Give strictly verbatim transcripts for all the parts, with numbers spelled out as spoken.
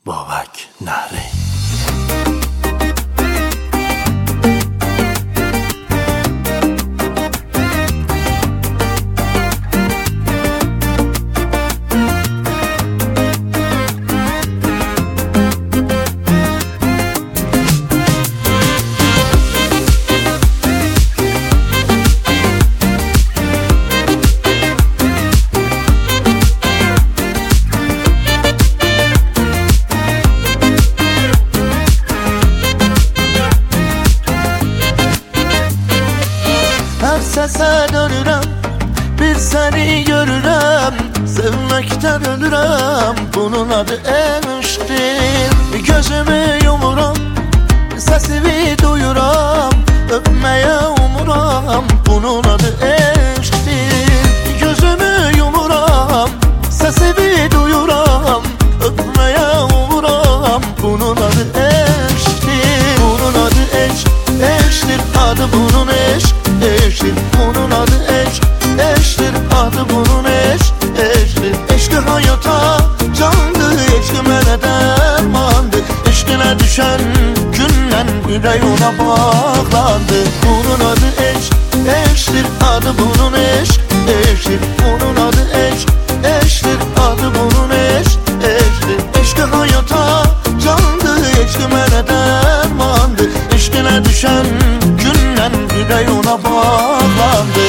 بابک نهری. Her sese dönürəm, bir seni görürəm, sevməkdən ölürəm, bunun adı eşqdir. Gözümü yumuram, səsini duyuram, öpməyə umuram, bunun adı eşqdir. Gözümü yumuram, səsini duyuram, öpməyə umuram, bunun adı eşqdir. Bunun adı eşq, eşqdir, adı bunun eşq. Eştir, bunun adı eşk, eştir, adı bunun eşk, eştir. Eşki hayata candı, eşki mənə dərmandı. Eşkinə düşən gündən ürək ona bağlandı. Bunun adı eşk, eştir, adı bunun eşk, eştir. Bunun adı eşk, eştir, adı bunun eşk, eştir. Eşki hayata candı, eşki mənə dərmandı. Eşkinə düşən gündən ürək ona bağlandı.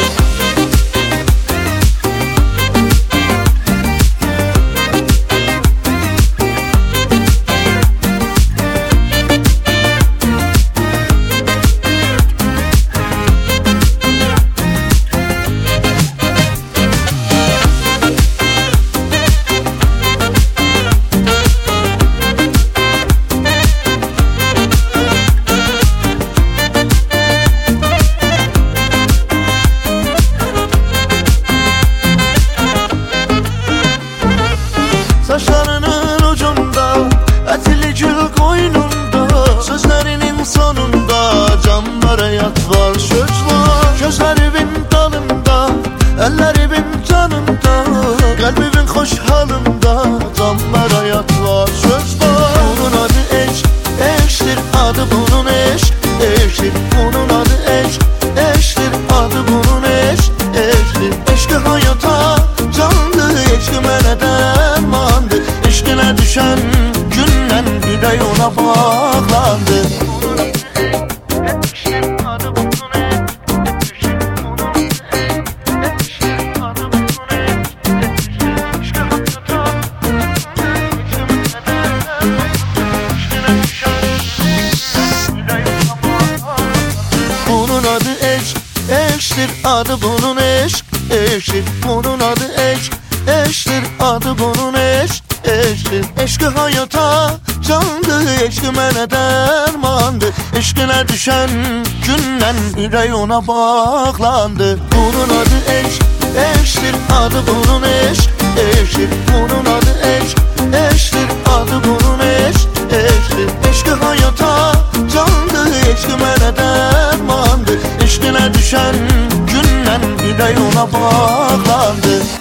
Saçlarının ucunda, etli gül koynunda, sözlerinin sonunda canlara yat var, söz var. Gözlerimin dalında, ellerimin canında, kalbimin hoş halında canlara yat var, söz var. Bunun adı eşk, eşktir, adı bunun eşk, eşktir. Bunun adı eşk, eşktir, adı bunun eşk, eşktir. Eşki hayata canlı, eşki mənə dərmandı. Eşkinə düşən gündən ürək ona bağlandı. Bunun adı eşk, eşktir, adı bunun eşk, eşktir. Bunun adı eşk, eşktir, adı bunun eşk, eşktir. Eşki hayata candı, eşki mənə dərmandı. Eşkinə düşən gündən ürək ona bağlandı. Bunun adı eşk, eşktir, adı bunun eşk, eşktir. Bunun adı eşk, eşktir, adı bunun eşk, eşktir. Eşki hayata candı, eşki mənə dərmandı. Eşkinə düşən gündən ürək ona bağlandı.